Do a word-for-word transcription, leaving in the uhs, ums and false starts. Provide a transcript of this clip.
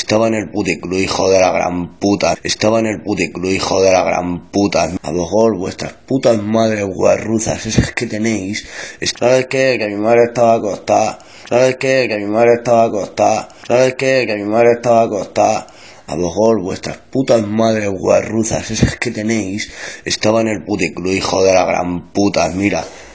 Estaba en el puticlub, hijo de la gran puta. Estaba en el puticlub, hijo de la gran puta. A lo mejor vuestras putas madres guarruzas, esas que tenéis. ¿Sabes qué? Que mi madre estaba acostada. ¿Sabes qué? Que mi madre estaba acostada. ¿Sabes qué? Que mi madre estaba acostada. A lo mejor vuestras putas madres guarruzas, esas que tenéis. Estaba en el puticlub, hijo de la gran puta. Mira.